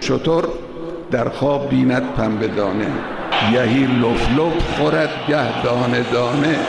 شتر در خواب بیند پنبه دانه، گهی لف لف خورد گه دانه دانه.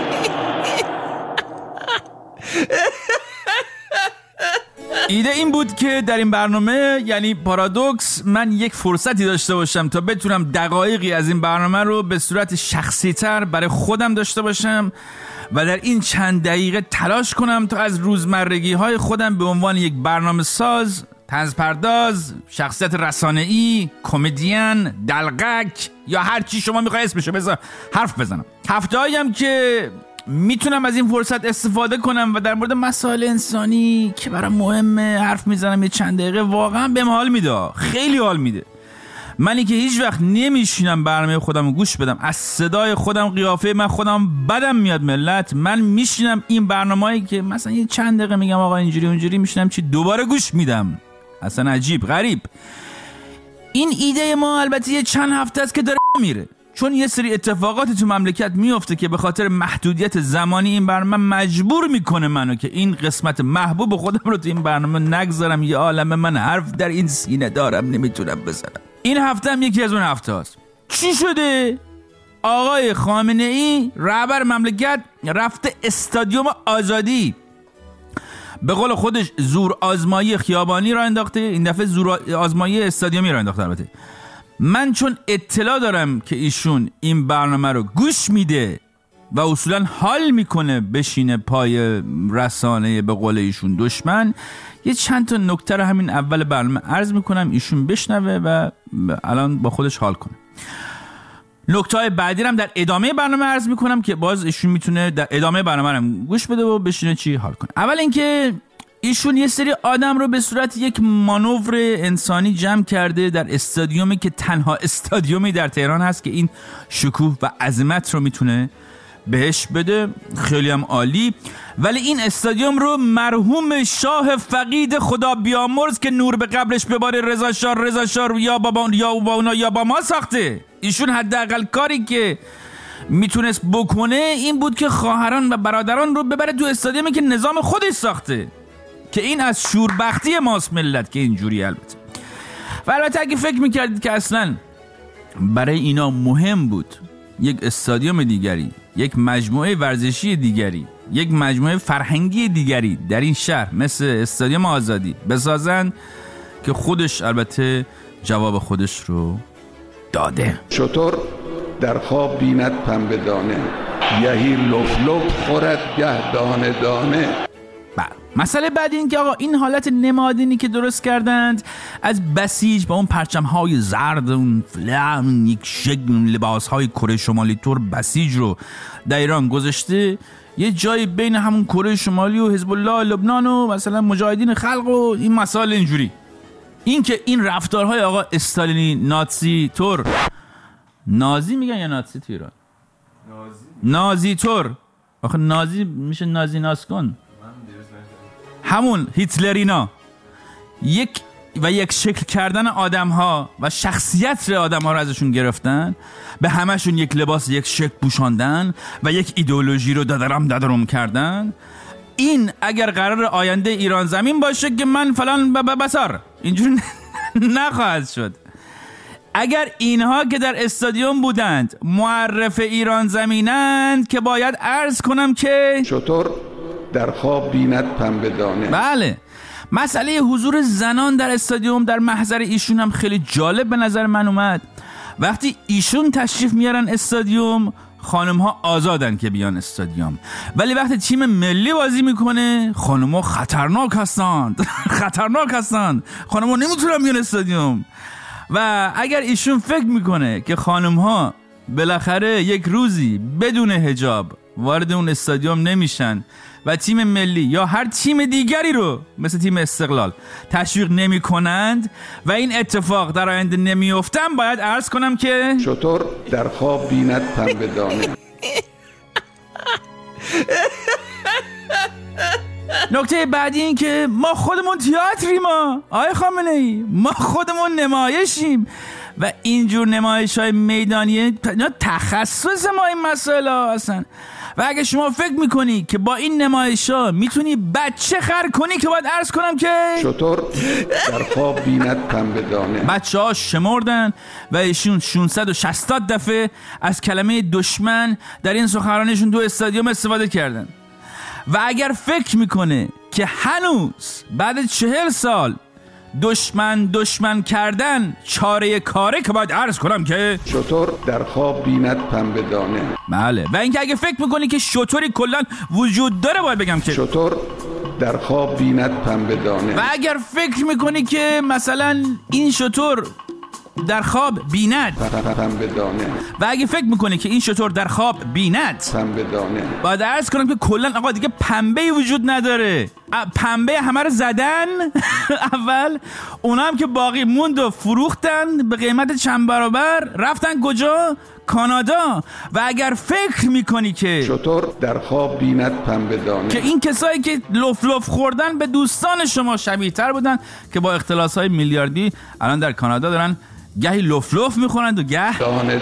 ایده این بود که در این برنامه یعنی پارادوکس من یک فرصتی داشته باشم تا بتونم دقایقی از این برنامه رو به صورت شخصی تر برای خودم داشته باشم و در این چند دقیقه تلاش کنم تا از روزمرگی های خودم به عنوان یک برنامه ساز، طنز پرداز، شخصیت رسانه‌ای، کمدین، دلقک یا هر چی شما میخوای اسمشو بذار حرف بزنم. هفته‌ای هم که میتونم از این فرصت استفاده کنم و در مورد مسائل انسانی که برام مهمه حرف میزنم یه چند دقیقه، واقعا بهم حال میده، خیلی حال میده. منی که هیچ وقت نمیشینم برنامه خودم رو گوش بدم، از صدای خودم، قیافه من خودم بدم میاد ملت، من میشینم این برنامه‌ای که مثلا یه چند دقیقه میگم آقا اینجوری اونجوری، میشینم چی دوباره گوش میدم. اصلا عجیب غریب. این ایده ما البته یه چند هفته است که داره میره، چون یه سری اتفاقات تو مملکت میفته که به خاطر محدودیت زمانی این برنامه مجبور میکنه منو که این قسمت محبوب خودم رو تو این برنامه نگذارم. یه عالمه من حرف در این سینه دارم نمیتونم بزنم. این هفته هم یکی از اون هفته هست. چی شده؟ آقای خامنه ای رهبر مملکت رفته استادیوم آزادی، به قول خودش زور آزمایی خیابانی را انداخته، این دفعه زور آزمایی استادیومی را انداخته. البته من چون اطلاع دارم که ایشون این برنامه رو گوش میده و اصولا حال میکنه بشینه پای رسانه به قول ایشون دشمن، یه چند تا نکته رو همین اول برنامه عرض میکنم ایشون بشنوه و الان با خودش حال کنه. نکته بعدی هم در ادامه برنامه عرض میکنم که باز ایشون میتونه در ادامه برنامه هم گوش بده و بشینه چی حال کنه. اول اینکه ایشون یه سری آدم رو به صورت یک مانور انسانی جمع کرده در استادیومی که تنها استادیومی در تهران هست که این شکوه و عظمت رو میتونه بهش بده. خیلی هم عالی. ولی این استادیوم رو مرحوم شاه فقید خدا بیامرز که نور به قبرش بباره رضا شاه یا با ما ساخته. ایشون حداقل کاری که میتونست بکنه این بود که خواهران و برادران رو ببره تو استادیومی که نظام خودش ساخته، که این از شوربختی ماست ملت که اینجوری. البته و البته اگه فکر میکردید که اصلا برای اینا مهم بود یک استادیوم دیگری، یک مجموعه ورزشی دیگری، یک مجموعه فرهنگی دیگری در این شهر مثل استادیوم آزادی بسازن، که خودش البته جواب خودش رو داده. شتر در خواب بیند پنبه دانه، گهی لف لف خورد گه دانه دانه. مسئله بعد این که آقا این حالت نمادینی که درست کردند از بسیج با اون پرچم‌های زرد، اون فلان، یک شکل لباس‌های کره شمالی تور بسیج رو در ایران گذاشته یه جایی بین همون کره شمالی و حزب الله لبنان و مثلا مجاهدین خلق و این مسائل اینجوری. این که این رفتارهای آقا استالینی ناتسی تور، نازی میگن یا ناتسی تو ایران؟ نازی تور. آخه نازی میشه نازی ناسکن، همون هیتلرینا. یک شکل کردن آدم ها و شخصیت آدم ها رو ازشون گرفتن، به همشون یک لباس یک شکل پوشاندن و یک ایدئولوژی رو دادرم کردن. این اگر قرار آینده ایران زمین باشه که من فلان بسار اینجوری نخواهد شد. اگر اینها که در استادیوم بودند معرف ایران زمینند که باید عرض کنم که شتر در خواب بیند پنبه دانه. بله. مسئله حضور زنان در استادیوم در محضر ایشون هم خیلی جالب به نظر من اومد. وقتی ایشون تشریف میارن استادیوم، خانم ها آزادن که بیان استادیوم، ولی وقتی تیم ملی بازی میکنه خانم ها خطرناک هستند. خانم ها نمیتونن بیان استادیوم. و اگر ایشون فکر میکنه که خانم ها بالاخره یک روزی بدون حجاب وارد اون استادیوم نمیشن و تیم ملی یا هر تیم دیگری رو مثل تیم استقلال تشویق نمی کنند و این اتفاق در آینده نمی افتن، باید عرض کنم که شتر در خواب بیند پنبه دانه. نکته بعدی این که ما خودمون تئاتریم، آقای خامنه ای، ما خودمون نمایشیم و اینجور نمایش های میدانی تخصص ما این مسائل ها هستن. و اگه شما فکر میکنی که با این نمایش‌ها میتونی بچه خر کنی که باید عرض کنم که شطور در خواب بیند پنبه دانه. بچه ها شمردن و ایشون 660 دفعه از کلمه دشمن در این سخنرانیشون 2 استادیوم استفاده کردن. و اگر فکر میکنه که هنوز بعد 40 سال دشمن کردن چاره کاره که باید عرض کنم که شطور در خواب بیند پنبه دانه. بله. و اینکه اگه فکر میکنی که شطوری کلن وجود داره باید بگم که شطور در خواب بیند پنبه دانه. و اگر فکر میکنی که مثلا این شطور در خواب بیند پنبه دانه. و اگه فکر میکنی که این شطور در خواب بیند پنبه دانه. باید عرض کنم که کلن آقا دیگه پنبه وجود نداره. پنبه همه رو زدن اول، اونا هم که باقی موند و فروختن به قیمت چند برابر، رفتن کجا؟ کانادا. و اگر فکر میکنی که شطور در خواب بیند پنبه دانه، که این کسایی که لف خوردن به دوستان شما شبیه تر بودن که با اختلاس‌های میلیاردی الان در کانادا دارن گهی لف میخورند و گه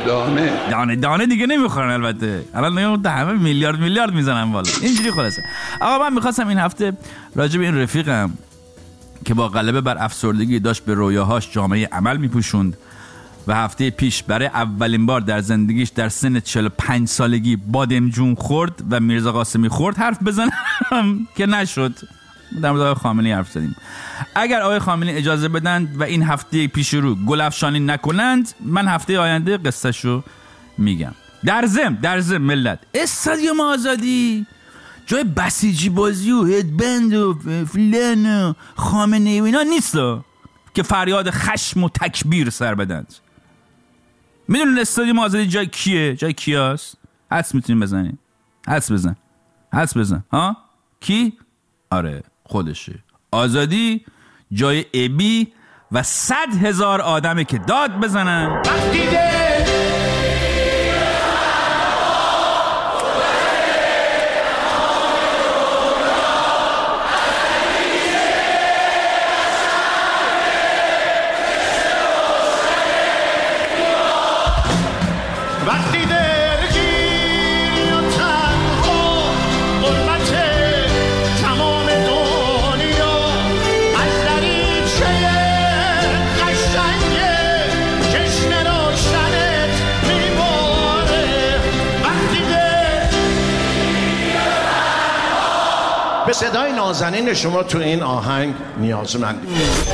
دانه دیگه نمیخورن. البته الان همه میلیارد میزنن بالا. اینجوری خلاصه. آقا من میخواستم این هفته راجع به این رفیقم که با غلبه بر افسردگی داشت به رویاهاش جامعه عمل میپوشوند و هفته پیش برای اولین بار در زندگیش در سن 45 سالگی بادمجون خورد و میرزا قاسمی خورد حرف بزنم که نشد. در مورد آقای خامنه‌ای حرف زدیم. اگر آقای خامنه‌ای اجازه بدند و این هفته پیش رو گلفشانی نکنند، من هفته آینده قصه‌شو میگم. در ضمن ملت، استادیوم آزادی جای بسیجی بازی و هدبند و فلان و خامنه‌ای و اینا نیست که فریاد خشم و تکبیر سر بدند. میدونین استادیوم آزادی جای کیه؟ جای کیاست؟ حدس میتونین بزنین. حدس بزن. ها؟ کی؟ آره خودشه. آزادی جای ابی و 100,000 آدمه که داد بزنن. به صدای نازنین شما تو این آهنگ نیازمندیم.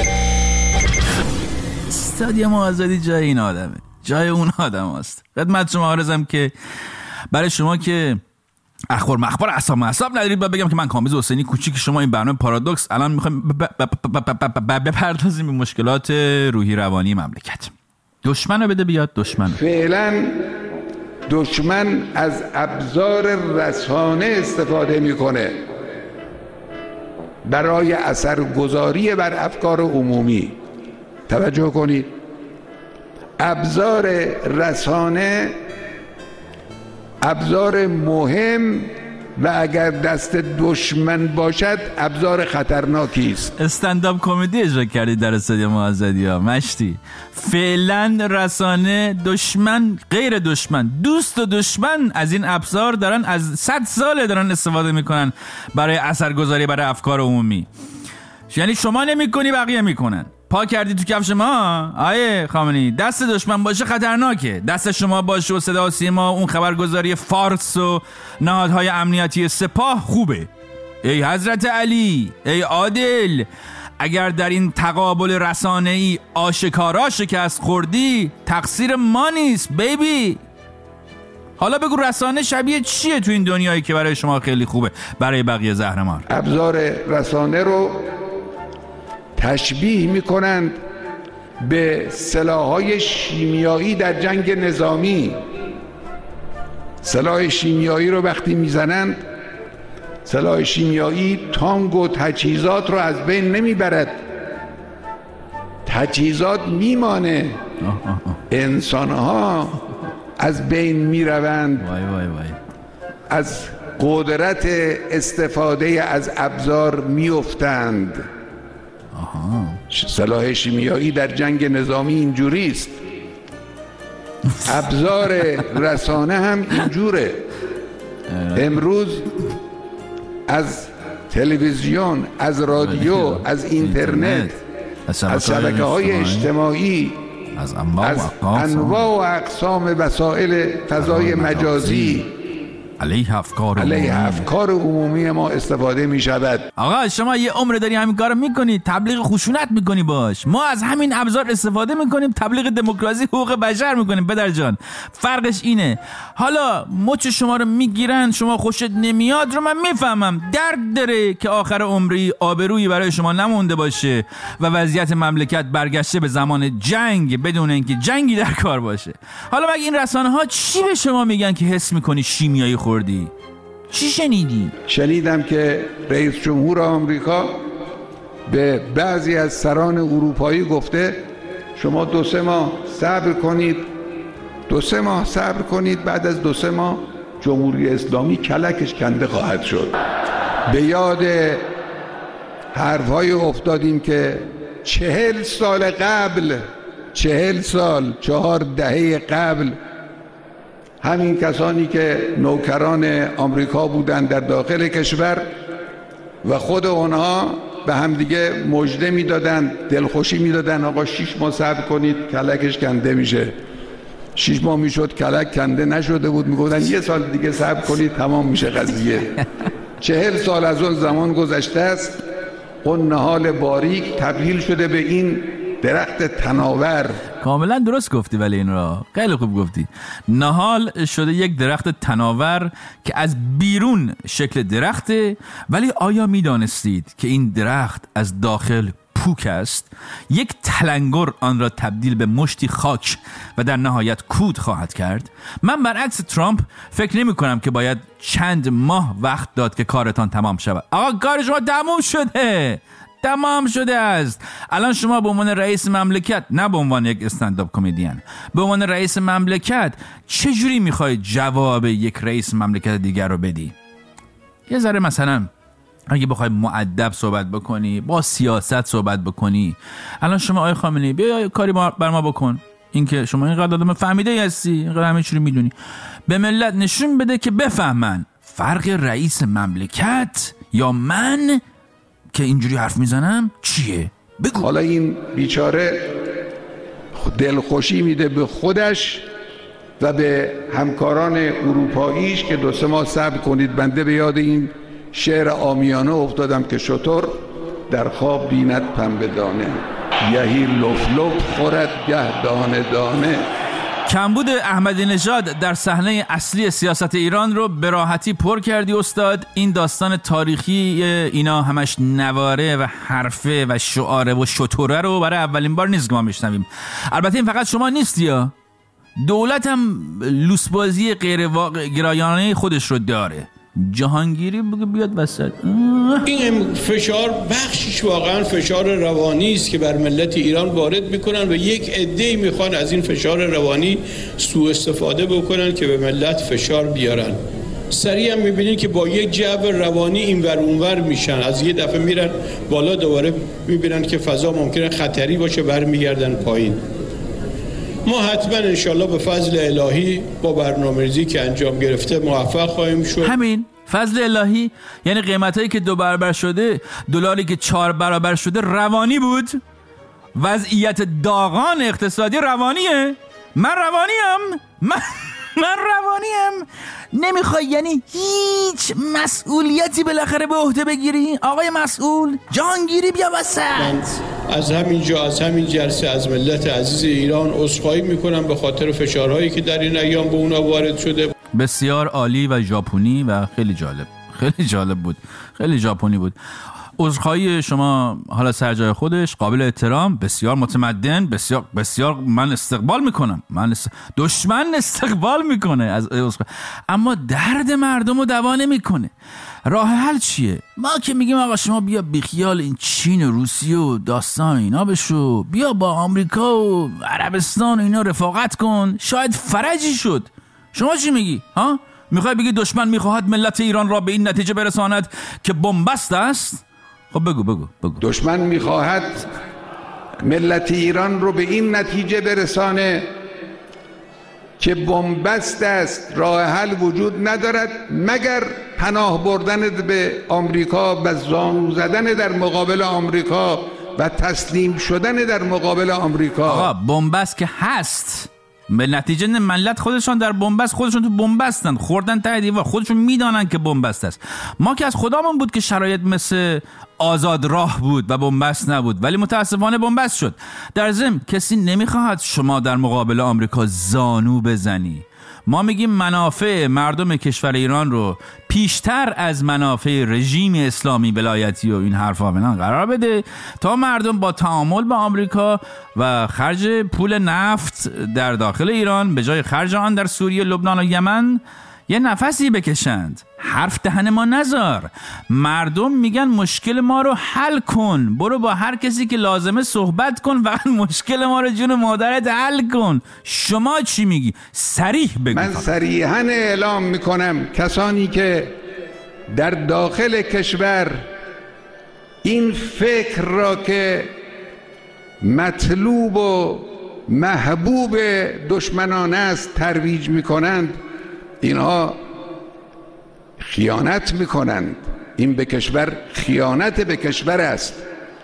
استادیوم آزادی جای این آدمه، جای اون آدم هست. خدمت شما عرضم که برای شما که اخبار مخبار اسام ندارید باید بگم که من کامبیز حسینی کوچیک شما این برنامه پارادوکس الان میخوایم بپردازیم به مشکلات روحی روانی مملکت. دشمن رو بده بیاد دشمن. فعلا دشمن از ابزار رسانه استفاده میکنه برای اثرگذاری بر افکار عمومی. توجه کنید، ابزار رسانه ابزار مهم و اگر دست دشمن باشد ابزار خطرناکی است. استنداپ کمدی اجرا کردی در استادیوم آزادی ها مشتی. فعلا رسانه دشمن غیر دشمن دوست و دشمن از این ابزار دارن از 100 ساله دارن استفاده میکنن برای اثرگذاری برای افکار عمومی. یعنی شما نمیکنی بقیه میکنن. پا کردی تو کفش ما آیه خامنه‌ای، دست دشمن باشه خطرناکه، دست شما باشه و صدا و سیما اون خبرگزاری فارس و نهادهای امنیتی سپاه خوبه. ای حضرت علی، ای عادل، اگر در این تقابل رسانه‌ای آشکارا شکست خوردی تقصیر ما نیست بیبی. حالا بگو رسانه شبیه چیه تو این دنیایی که برای شما خیلی خوبه برای بقیه زهرمار؟ ابزار رسانه رو تشبیه میکنند به سلاح‌های شیمیایی در جنگ نظامی. سلاح شیمیایی رو وقتی میزنند، سلاح شیمیایی تانک و تجهیزات رو از بین نمیبرد، تجهیزات میمانه، انسانها از بین میروند. از قدرت استفاده از ابزار میافتند. سلاح شیمیایی در جنگ نظامی اینجوری است، ابزار رسانه هم اینجوره. امروز از تلویزیون، از رادیو، از اینترنت، از شبکه‌های اجتماعی، از انواع و اقسام وسایل فضای مجازی علیه افکار عمومی ما استفاده می شود. آقا شما یه عمر داری همین کارو میکنی، تبلیغ خشونت میکنی باش. ما از همین ابزار استفاده میکنیم، تبلیغ دموکراسی، حقوق بشر میکنیم. پدر جان فرقش اینه. حالا مچ شما رو میگیرن، شما خوشت نمیاد رو من میفهمم، درد داره که آخر عمری آبرویی برای شما نمونده باشه و وضعیت مملکت برگشته به زمان جنگ بدون اینکه جنگی در کار باشه. حالا مگه این رسانه ها چی به شما میگن که حس میکنی شیمیایی خوردی؟ چی شنیدی؟ شنیدم که رئیس جمهور آمریکا به بعضی از سران اروپایی گفته شما 2-3 ماه صبر کنید، 2-3 ماه صبر کنید، بعد از 2-3 ماه جمهوری اسلامی کلکش کنده خواهد شد. به یاد حرفهای افتادیم که 40 سال قبل، 40 سال، 4 دهه قبل، همین کسانی که نوکران آمریکا بودند در داخل کشور و خود اونها به هم دیگه مژده میدادن، دلخوشی میدادن، آقا 6 ماه صبر کنید کلکش کنده میشه. 6 ماه میشد کلک کنده نشده بود، میگفتن 1 سال دیگه صبر کنید تمام میشه قضیه. 40 سال از اون زمان گذشته است، اون نهال باریک تبدیل شده به این درخت تناور. کاملا درست گفتی، ولی این را خیلی خوب گفتی. نهال شده یک درخت تناور که از بیرون شکل درخته، ولی آیا میدانستید که این درخت از داخل پوک است؟ یک تلنگر آن را تبدیل به مشتی خاک و در نهایت کود خواهد کرد. من برعکس ترامپ فکر نمی کنم که باید چند ماه وقت داد که کارتان تمام شود. آقا کار شما تمام شده است. الان شما به عنوان رئیس مملکت، نه به عنوان یک استندآپ کمدین، به عنوان رئیس مملکت چجوری میخوای جواب یک رئیس مملکت دیگر رو بدی؟ یه ذره مثلا اگه بخوای مؤدب صحبت بکنی، با سیاست صحبت بکنی، الان شما آقای خامنه‌ای بیا کاری بر ما بکن، اینکه شما اینقدر آدم فهمیده هستی، اینقدر همه چی رو میدونی، به ملت نشون بده که بفهمن فرق رئیس مملکت یا من که اینجوری حرف میزنم چیه؟ بگو. حالا این بیچاره دلخوشی میده به خودش و به همکاران اروپاییش که 2-3 ماه صبر کنید. بنده به یاد این شعر عامیانه افتادم که شتر در خواب بیند پنبه دانه، گهی لف لف خورد گه دانه دانه. کمبود احمدی نژاد در صحنه اصلی سیاست ایران رو به راحتی پر کردی استاد. این داستان تاریخی اینا همش نواره و حرفه و شعاره و شتوره رو برای اولین بار نیست که ما میشنویم. البته این فقط شما نیستی ها، دولت هم لوسبازی غیر واقع گرایانه خودش رو داره. جهانگیری بیاد وسط. این فشار بخشش واقعا فشار روانی است که بر ملت ایران وارد میکنن و یک عده‌ای میخوان از این فشار روانی سوء استفاده بکنن که به ملت فشار بیارن. سریع هم میبینید که با یک جو روانی این ور اونور میشن، از یه دفعه میرن بالا دوباره میبینن که فضا ممکنه خطری باشه برمیگردن پایین. ما حتما انشالله به فضل الهی با برنامه‌ریزی که انجام گرفته موفق خواهیم شد. همین فضل الهی یعنی قیمتایی که 2 برابر شده، دلاری که 4 برابر شده روانی بود. وضعیت داغان اقتصادی روانیه. من روانیم. نمیخوای یعنی هیچ مسئولیتی بالاخره به عهده بگیری؟ آقای مسئول جهانگیری بیا وسط. از همین جلسه از ملت عزیز ایران عذرخواهی میکنم به خاطر فشارهایی که در این ایام به اونا وارد شده. بسیار عالی و ژاپنی و خیلی جالب بود، خیلی ژاپنی بود. عذرخواهی شما حالا سر جای خودش، قابل احترام، بسیار متمدن، بسیار من استقبال میکنم. دشمن استقبال میکنه از عذرخواهی، اما درد مردم رو دوا نمیکنه. راه حل چیه؟ ما که میگیم آقا شما بیا بیخیال این چین و روسیه و داستان اینا بشو، بیا با آمریکا و عربستان و اینا رفاقت کن، شاید فرجی شد. شما چی میگی؟ ها؟ میخوای بگی دشمن میخواهد ملت ایران را به این نتیجه برساند که بنبست است؟ خب بگو. دشمن میخواهد ملت ایران رو به این نتیجه برسانه که بنبست است راه حل وجود ندارد مگر پناه بردن به آمریکا و زانو زدن در مقابل آمریکا و تسلیم شدن در مقابل آمریکا. آقا بنبست که هست، به نتیجه ملت خودشان در بنبست، خودشون تو بنبستن، خوردن ته دیوار، خودشون میدانن که بنبست است. ما که از خدامون بود که شرایط مثل آزاد راه بود و بنبست نبود، ولی متاسفانه بنبست شد. در ضمن کسی نمیخواهد شما در مقابل آمریکا زانو بزنی. ما میگیم منافع مردم کشور ایران رو پیشتر از منافع رژیم اسلامی ولایتی و این حرفا قرار بده تا مردم با تعامل با آمریکا و خرج پول نفت در داخل ایران به جای خرج آن در سوریه، لبنان و یمن یه نفسی بکشند. حرف دهن ما نذار. مردم میگن مشکل ما رو حل کن، برو با هر کسی که لازمه صحبت کن و مشکل ما رو جون مادرت حل کن. شما چی میگی؟ صریح بگو. من صریحاً اعلام میکنم کسانی که در داخل کشور این فکر را که مطلوب و محبوب دشمنان است ترویج میکنند، اینها خیانت میکنند. این به کشور خیانت به کشور است.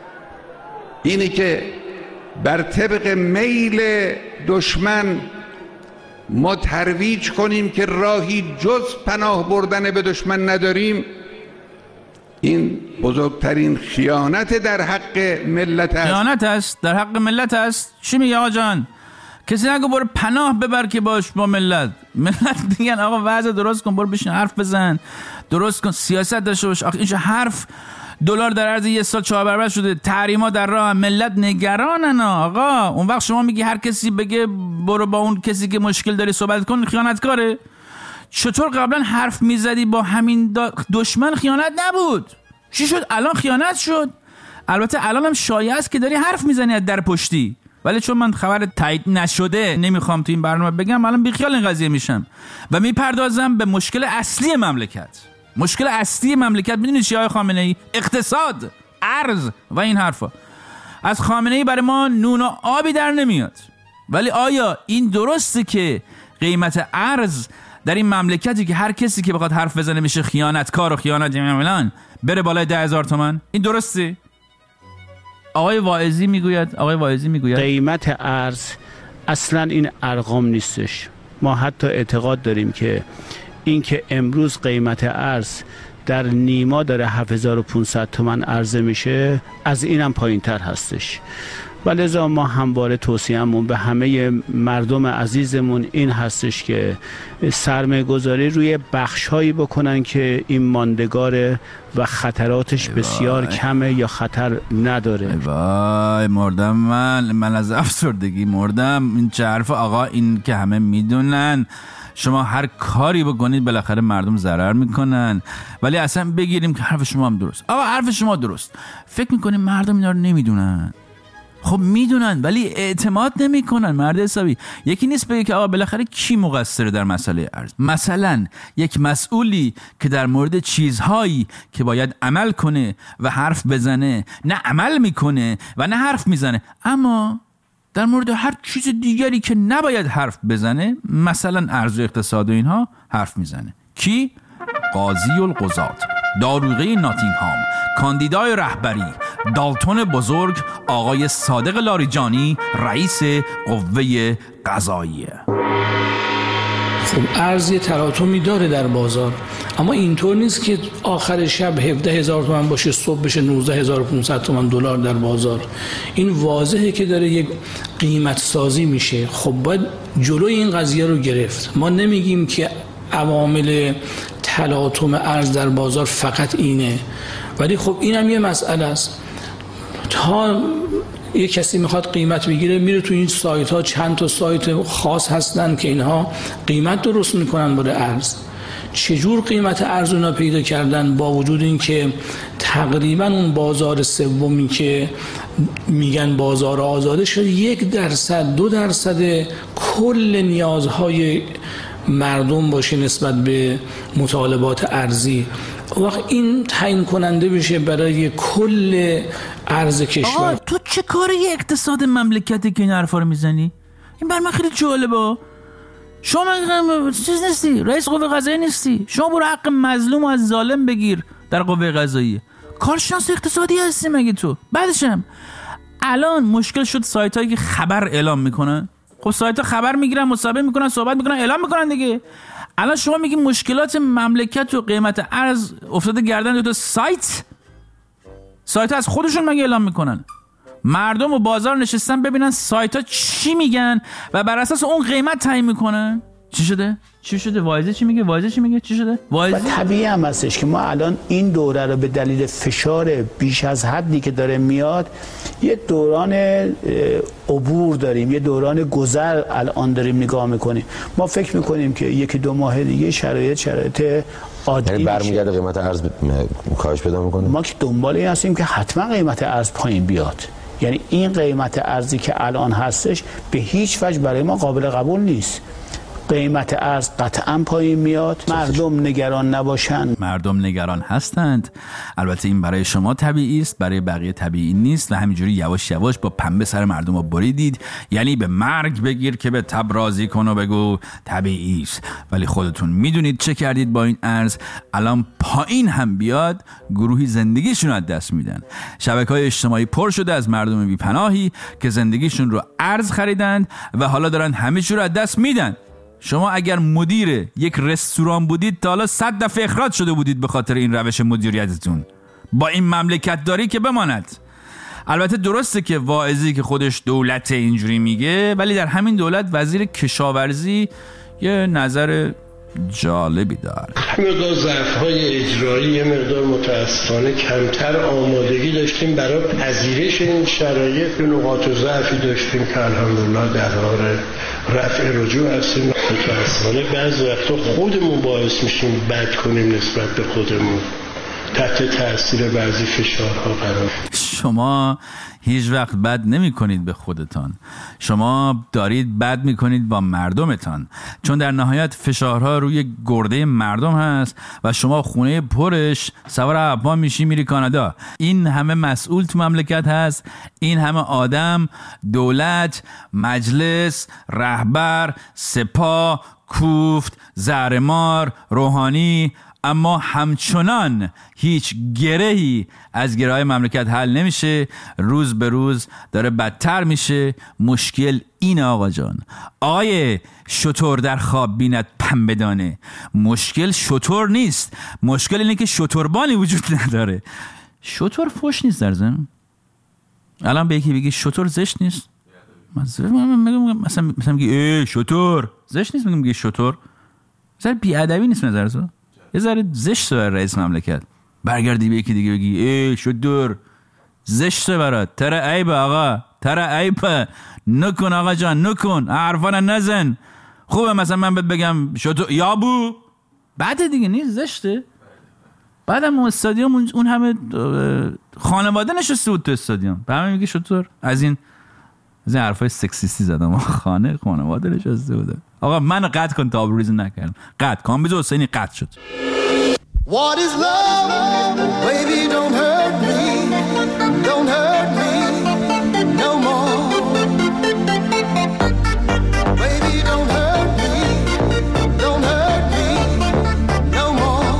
اینی که بر طبق میل دشمن ما ترویج کنیم که راهی جز پناه بردن به دشمن نداریم، این بزرگترین خیانت در حق ملت است. خیانت است در حق ملت است. چی میگه آقا جان؟ کسی نگو برو پناه ببر که باش با ملت میگن آقا وضع درست کن، برو بشین حرف بزن، درست کن، سیاست داشته باش. آخه اینجا حرف دلار در عرض یه سال 4 برابر شده، تحریما در راه، ملت نگرانن آقا. اون وقت شما میگی هر کسی بگه برو با اون کسی که مشکل داری صحبت کن، خیانتکاره. چطور قبلا حرف میزدی با همین دشمن خیانت نبود؟ چی شد الان خیانت شد؟ البته الان هم شایعه است که داری حرف میزنی از در پشتی، ولی چون من خبر تایید نشده نمیخوام تو این برنامه بگم، الان بیخیال این قضیه میشم و میپردازم به مشکل اصلی مملکت. مشکل اصلی مملکت میدونید چیه آقای خامنه‌ای؟ اقتصاد، ارز و این حرفا. از خامنه‌ای برای ما نون و آبی در نمیاد. ولی آیا این درسته که قیمت ارز در این مملکتی که هر کسی که بخواد حرف بزنه میشه خیانتکار و خیانت می‌کنه بره بالای 10,000 تومان؟ این درسته؟ آقای واعظی میگوید قیمت ارز اصلا این ارقام نیستش. ما حتی اعتقاد داریم که این که امروز قیمت ارز در نیما داره 7500 تومان عرضه میشه، از اینم پایین تر هستش. ولذا ما همواره توصیه‌مون به همه مردم عزیزمون این هستش که سرمایه گذاری روی بخش‌هایی بکنن که این ماندگاره و خطراتش بسیار کمه یا خطر نداره. وای مردم من از افسردگی مردم. این چه حرف آقا؟ این که همه میدونن شما هر کاری بکنید بالاخره مردم ضرر میکنن. ولی اصلا بگیریم که حرف شما هم درست. آقا حرف شما درست. فکر میکنیم مردم اینا رو نمیدونن. خب میدونن ولی اعتماد نمیکنن. مرد حسابی یکی نیست بگه که آقا بالاخره کی مقصره در مسئله ارز. مثلا یک مسئولی که در مورد چیزهایی که باید عمل کنه و حرف بزنه نه عمل میکنه و نه حرف میزنه، اما در مورد هر چیز دیگری که نباید حرف بزنه، مثلا ارز و اقتصاد و اینها، حرف میزنه. کی؟ قاضی القضات، داروغه ناتینگهام، کاندیدای رهبری، دالتون بزرگ، آقای صادق لاریجانی، رئیس قوه قضاییه. خب ارز یه تلاطمی داره در بازار، اما اینطور نیست که آخر شب 17,000 تومان باشه صبح بشه 19,500 تومان دلار در بازار. این واضحه که داره یک قیمت سازی میشه. خب باید جلوی این قضیه رو گرفت. ما نمیگیم که عوامل تلاطم ارز در بازار فقط اینه، ولی خب اینم یه مسئله است. تا یه کسی میخواد قیمت بگیره میره تو این سایت ها، چند تا سایت خاص هستن که اینها قیمت درست میکنن برای ارز. چجور قیمت ارز اونا پیدا کردن با وجود این که تقریبا اون بازار سومی که میگن بازار آزاده شد 1%-2% کل نیازهای مردم باشه نسبت به مطالبات ارزی. وقت این تعیین کننده بشه برای کل ارز کشور. آقا تو چه کاری اقتصاد مملکتی که این حرفا رو میزنی؟ این بر من خیلی جالبه. شما چیز نیستی، رئیس قوه قضاییه نیستی، شما برو حق مظلوم از ظالم بگیر در قوه قضاییه. کارشناس اقتصادی هستی مگه تو؟ بعدشم الان مشکل شد سایت هایی که خبر اعلام میکنن. خب سایت ها خبر میگیرن، مصاحبه میکنن، صحبت میکنن، اعلام میکنن دیگه. الان شما میگی مشکلات مملکت و قیمت ارز افتاده گردن دو سایت ها از خودشون مگه اعلام میکنن؟ مردم و بازار نشستن ببینن سایت ها چی میگن و بر اساس اون قیمت تعیین میکنن. چی شده؟ واعظه چی میگه؟ چی شده؟ واعظه طبیعی هم هستش که ما الان این دوره رو به دلیل فشار بیش از حدی که داره میاد یه دوران عبور داریم، یه دوران گذر الان داریم نگاه میکنیم. ما فکر میکنیم که 1-2 ماه دیگه شرایط عادی یعنی برمیگرده قیمت ارز کاهش پیدا میکنه. ما که دنبال این هستیم که حتما قیمت ارز پایین بیاد. یعنی این قیمت ارزی که الان هستش به هیچ وجه برای ما قابل قبول نیست. قیمت ارز قطعا پایین میاد. مردم نگران نباشن. مردم نگران هستند. البته این برای شما طبیعی است، برای بقیه طبیعی نیست و همینجوری یواش یواش با پنبه سر مردم رو بریدید. یعنی به مرگ بگیر که به تب راضی کن و بگو طبیعی است. ولی خودتون میدونید چه کردید با این ارز. الان پایین هم بیاد گروهی زندگیشون رو از دست میدن. شبکه‌های اجتماعی پر شده از مردم بی‌پناهی که زندگیشون رو ارز خریدند و حالا دارن همه چی رو از دست میدن. شما اگر مدیر یک رستوران بودید تا حالا 100 دفعه اخراج شده بودید به خاطر این روش مدیریتتون. با این مملکت داری که بماند. البته درسته که واعظی که خودش دولت اینجوری میگه، ولی در همین دولت وزیر کشاورزی یه نظر جالبی داره. مقدار ضعف‌های اجرایی، یه مقدار متاسفانه کمتر آمادگی داشتیم برای پذیرش این شرایط. نقاط ضعفی داشتیم که الحمدلله در حال رفع رجوع هستیم. متاسفانه بعضی وقتا خودمون باعث میشیم بد کنیم نسبت به خودمون، تحت تاثیر بعضی فشارها قرار. شما هیچ وقت بد نمی کنید به خودتان، شما دارید بد می کنید با مردمتان، چون در نهایت فشارها روی گرده مردم هست و شما خونه پرش سوار هواپیما میشی میری کانادا. این همه مسئول تو مملکت هست، این همه آدم، دولت، مجلس، رهبر، سپاه، کوفت، زهرمار، روحانی، اما همچنان هیچ گرهی از گره‌های مملکت حل نمیشه. روز به روز داره بدتر میشه. مشکل اینه آقا جان. آقای شتر در خواب بیند پنبه دانه. مشکل شتر نیست، مشکل اینه که شتربانی وجود نداره. شتر فوش نیست در زمین. الان به یکی بگی شتر زشت نیست، مثلا میگی ای شتر زشت نیست، میگی شتر مثلا بی‌ادبی نیست نظر تو؟ یه ذره زشته برای رئیس مملکت. برگردی به یکی دیگه بگی ای شدور زشته برات، ترا عیبه آقا، ترا عیبه، نکن آقا جان، نکن، حرفانه نزن. خوبه مثلا من بهت بگم شدور یابو، بعد دیگه نیست، زشته. بعدم استادیوم اون همه خانواده نشسته بود تو استادیوم، به همه میگی شدور. از این حرفای سکسیستی زدم. خانواده نشسته بوده. آقا من قطع کن تا آبروریزی نکردم. قطع کن. بیزو حسینی قطع شد. What is love? Baby don't hurt me. Don't hurt me no more. Baby don't hurt me. Don't hurt me no more.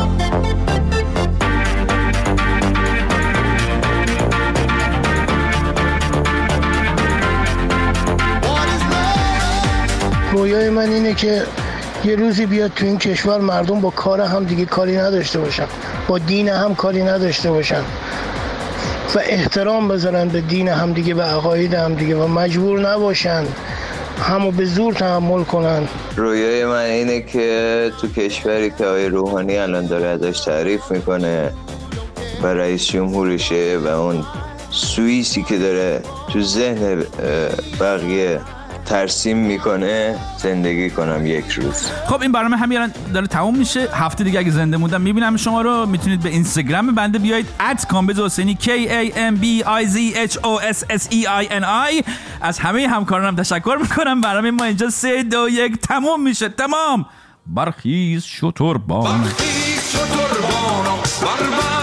What is love? رویای من اینه که یه روزی بیاد تو این کشور مردم با کار هم دیگه کاری نداشته باشن، با دین هم کاری نداشته باشن و احترام بذارن به دین هم دیگه، به عقاید هم دیگه و مجبور نباشن همو به زور تحمل کنن. رویای من اینه که تو کشوری که آقای روحانی الان داره ازش تعریف میکنه و رئیس جمهورشه و اون سوئیسی که داره تو ذهن بقیه ترسیم میکنه زندگی کنم یک روز. خب این برنامه همین داره تموم میشه. هفته دیگه اگه زنده موندم میبینم شما رو. میتونید به اینستاگرام بنده بیایید @کامبیزحسینی KAMBIZHOSSEINI. از همه همکارانم تشکر میکنم. برنامه ما اینجا 3 2 1 تموم میشه. تمام. برخیز شتربان.